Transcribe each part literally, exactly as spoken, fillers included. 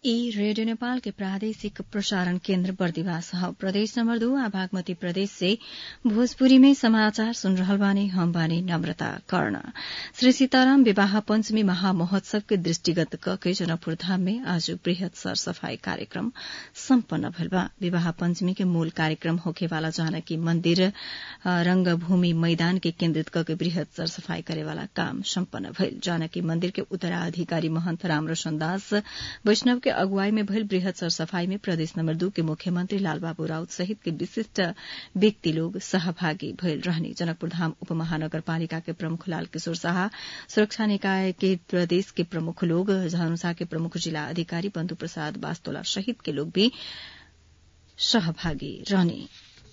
ई रेडियो नेपाल के प्रादेशिक प्रसारण केन्द्र बर्दिवास ह प्रदेश नंबर दो आ बागमती प्रदेश से भोजपुरी में समाचार सुन रहल बानी। हम बानी नम्रता कर्ण। श्री सीताराम विवाह पंचमी महामहोत्सव के दृष्टिगत कके जनकपुर धाम में आज वृहत सरसफाई कार्यक्रम सम्पन्न भइल बा। विवाह पंचमी के मूल कार्यक्रम होखेवाला जानकी मन्दिर रंगभूमि मैदान के केन्द्रित कके वृहत सरसफाई करेवाला काम सम्पन्न भइल। जानकी मन्दिर के उत्तराधिकारी महन्त रामरोशन दास वैष्णव के अगुवाई में भइल वृहत सरसफाई में प्रदेश नंबर दो के मुख्यमंत्री लालबाबू राउत सहित के विशिष्ट व्यक्ति लोग सहभागी भइल रहनी। जनकपुर धाम उपमहानगरपालिका के प्रमुख लाल किशोर शाह, सुरक्षा निकाय के प्रदेश के प्रमुख लोग, धनुषा के प्रमुख जिला अधिकारी बन्धु प्रसाद बास्तोला सहित के लोग भी सहभागी रहने।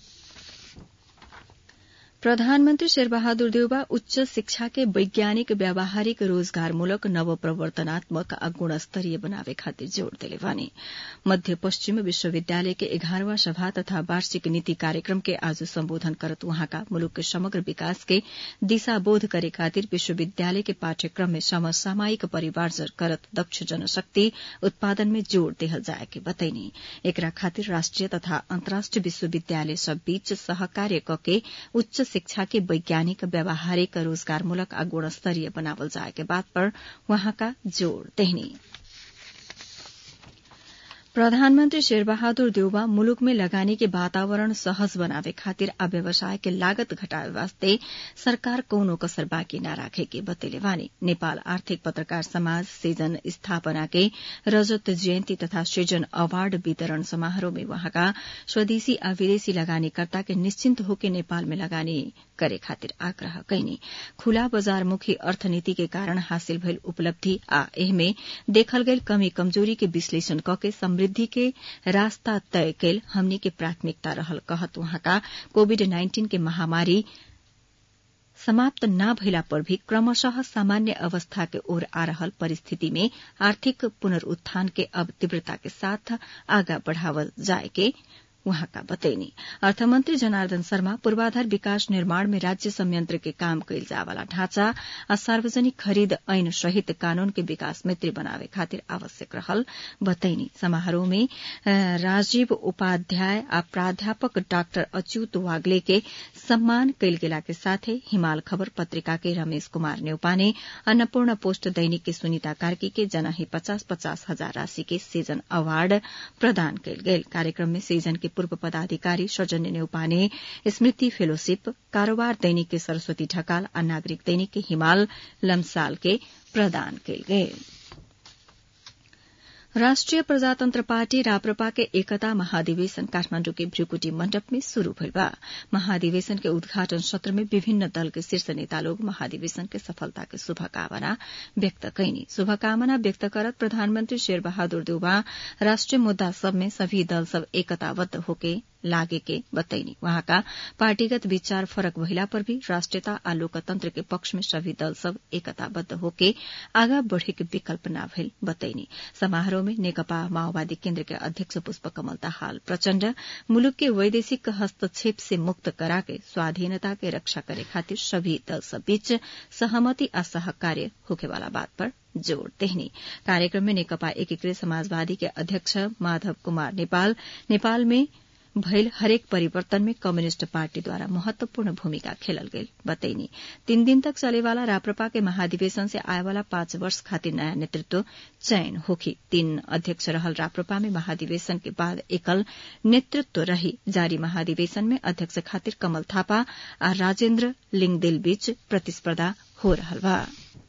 प्रधानमन्त्री शेरबहादुर देउवा उच्च शिक्षा के वैज्ञानिक व्यावहारिक रोजगारमूलक नव प्रवर्तनात्मक आ गुणस्तरीय बनावे खातिर जोड़ देले बानी। मध्य पश्चिम विश्वविद्यालय के एघारवां सभा तथा वार्षिक नीति कार्यक्रम के आज सम्बोधन करत उहाँका मुलुक के समग्र विकास के दिशाबोध करे खातिर विश्वविद्यालय के पाठ्यक्रम में समसामयिक परिवार्जन करत दक्ष जनशक्ति उत्पादन में जोड़ देहल जाए के बतैनी। एकरा खातिर राष्ट्रिय तथा अन्तर्राष्ट्रिय विश्वविद्यालय सब बीच सहकार्य कके उच्च शिक्षा के वैज्ञानिक व्यावहारिक रोजगारमूलक आ गुणस्तरीय बनावल जाए के बात पर वहाँका जोड़ देहनी। प्रधानमन्त्री शेरबहादुर देउवा मुलुक में लगानी के वातावरण सहज बनावे खातिर आ व्यवसाय के लागत घटावे वास्ते सरकार कौनो कसर बाँकी न राखे के बतैले बानी। नेपाल आर्थिक पत्रकार समाज सृजन स्थापना के रजत जयन्ती तथा सृजन अवार्ड वितरण समारोह में वहाँका स्वदेशी आ विदेशी लगानीकर्ता के निश्चिन्त होके नेपाल में लगानी करे खातिर आग्रह कैनी। खुला बजारमुखी अर्थनीति के कारण हासिल भइल उपलब्धि आ एहमे देखल गइल कमी कमजोरी के विश्लेषण कके समृद्धि के रास्ता तय कैल हमनी के प्राथमिकता रहल कहत वहाँका कोविड नाइन्टीन के महामारी समाप्त न भइला पर भी क्रमशः सामान्य अवस्था के ओर आ रहल परिस्थिति में आर्थिक पुनरुत्थान के अब तीव्रता के साथ आगा बढ़ावल जाए के वहाँका बतैनी। अर्थमन्त्री जनार्दन शर्मा पूर्वाधार विकास निर्माण में राज्य संयंत्र के काम कैल जावाला ढांचा आ सार्वजनिक खरीद ऐन सहित कानून के विकास मित्र बनावे खातिर आवश्यक रहल बतैनी। समारोह में राजीव उपाध्याय आ प्राध्यापक डाक्टर अच्युत वाग्ले के सम्मान कैल गेला के साथे हिमाल खबर पत्रिका के रमेश कुमार न्यौपाने, अन्नपूर्ण पोस्ट दैनिक के सुनीता कार्की के जनाही पचास पचास हजार राशि के सीजन अवार्ड प्रदान कैल गेल। कार्यक्रम में सीजन के पूर्व पदाधिकारी सौजन्य न्यौपाने स्मृति फेलोशिप, कारोबार दैनिक के सरस्वती ढकाल आ नागरिक दैनिक के हिमाल लम्साल के प्रदान कैल गेल। राष्ट्रिय प्रजातन्त्र पार्टी राप्रपा के एकता महाधिवेशन काठमाण्डु के भ्रिकुटी मण्डप में शुरू भइल बा। महाधिवेशन के उद्घाटन सत्र में विभिन्न दल के शीर्ष नेता लोग महाधिवेशन के सफलता के शुभकामना व्यक्त कैनी। शुभकामना व्यक्त करत प्रधानमन्त्री शेरबहादुर देउवा राष्ट्रिय मुद्दा सब में सभी दल सब एकताबद्ध होके लागे के बतैनी। वहाँका पार्टीगत विचार फरक भइला पर भी राष्ट्रियता आ लोकतन्त्र के पक्ष में सभी दल सब एकताबद्ध होके आगा बढ़े के विकल्प न भइल बतैनी। समारोह में नेकपा माओवादी केन्द्र के अध्यक्ष पुष्पकमल दाहाल प्रचण्ड मुलुक के वैदेशिक हस्तक्षेप से मुक्त कराके स्वाधीनता के रक्षा करे खातिर सभी दल सब बीच सहमति आ सहकार्य होखेवाला बात पर जोड़ देहनी। कार्यक्रम में नेकपा एकीकृत समाजवादी के अध्यक्ष माधव कुमार नेपाल नेपाल में भइल हरेक परिवर्तन में कम्युनिष्ट पार्टी द्वारा महत्वपूर्ण भूमिका खेलल गई बतैनी। तीन दिन तक चलेवाला राप्रपा के महाधिवेशन से आएवाला पाँच वर्ष खातिर नयाँ नेतृत्व चयन होखी। तीन अध्यक्ष रहल राप्रपा में महाधिवेशन के बाद एकल नेतृत्व रही। जारी महाधिवेशन में अध्यक्ष खातिर कमल थापा आ राजेन्द्र लिङदेल बीच प्रतिस्पर्धा हो रहल बा।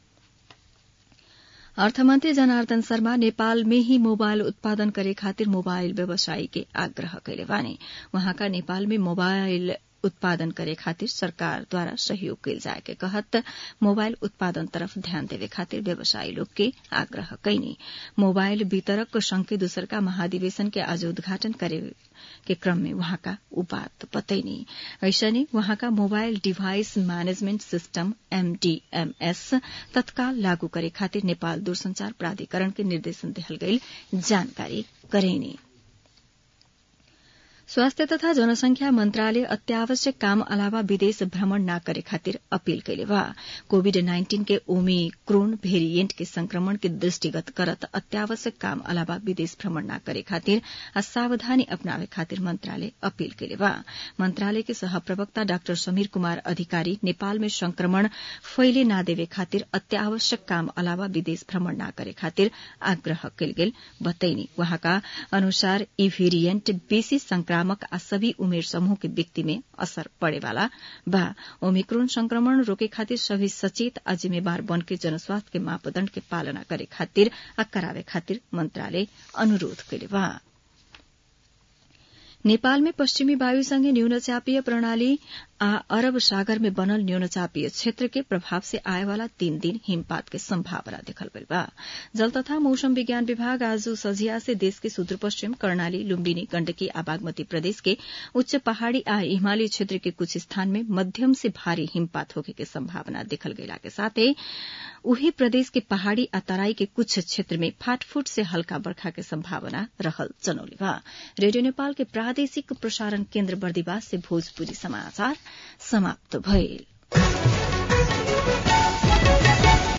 अर्थमन्त्री जनार्दन शर्मा नेपाल में ही मोबाइल उत्पादन करे खातिर मोबाइल व्यवसायी के आग्रह कैले बानी। वहाँका नेपाल में मोबाइल उत्पादन करे खातिर सरकार द्वारा सहयोग कैल जाए के कहत मोबाइल उत्पादन तरफ ध्यान देवे खातिर व्यवसायी लोग के आग्रह कैनी। मोबाइल वितरक संघ के दूसरका महाधिवेशन के आज उद्घाटन करे के क्रम में वहाँका उ बात बतैनी। ऐसने वहाँका mobile device management system MDMS तत्काल लागू करे खातिर नेपाल दूरसंचार प्राधिकरण के निर्देशन देहल गई जानकारी करेनी। स्वास्थ्य तथा जनसंख्या मंत्रालय अत्यावश्यक काम अलावा विदेश भ्रमण न करे खातिर अपील कैले बा। कोविड नाइन्टीन के ओमिक्रोन वेरिएंट के संक्रमण के दृष्टिगत करत अत्यावश्यक काम अलावा विदेश भ्रमण न करे खातिर आ सावधानी अपनावे खातिर मंत्रालय अपील कैले बा। मंत्रालय के सहप्रवक्ता डाक्टर समीर कुमार अधिकारी नेपाल में संक्रमण फैले न देवे खातिर अत्यावश्यक काम अलावा विदेश भ्रमण न करे खातिर आग्रह कैल गेल बतैनी। वहाँका अनुसार यी वेरिएंट बेसी संक्रामक आ सभी उमेर समूह के व्यक्ति में असर पड़ेवाला बा। ओमिक्रोन संक्रमण रोके खातिर सभी सचेत आ जिम्मेवार बन के जनस्वास्थ्य के मापदण्ड के पालना करे खातिर आ करावे खातिर मंत्रालय अनुरोध कैले बा। नेपाल में पश्चिमी वायुसँगै न्यूनचापीय प्रणाली आ अरब सागर में बनल न्यूनचापीय क्षेत्र के प्रभाव से आएवाला तीन दिन हिमपात के संभावना देखल गइल बा। जल तथा मौसम विज्ञान विभाग आज सझिया से देश के सुदूरपश्चिम कर्णाली, लुम्बिनी, गण्डकी आ बागमती प्रदेश के उच्च पहाड़ी आ हिमाली क्षेत्र के कुछ स्थान में मध्यम से भारी हिमपात होखे के संभावना देखल गइला के साथै उही प्रदेश के पहाड़ी आ तराई के कुछ क्षेत्र में फाटफूट से हल्का बर्खा के संभावना रहल जनौले बा। रेडियो नेपाल के प्रादेशिक प्रसारण केन्द्र बर्दिवास से भोजपुरी समाचार समाप्त भइल।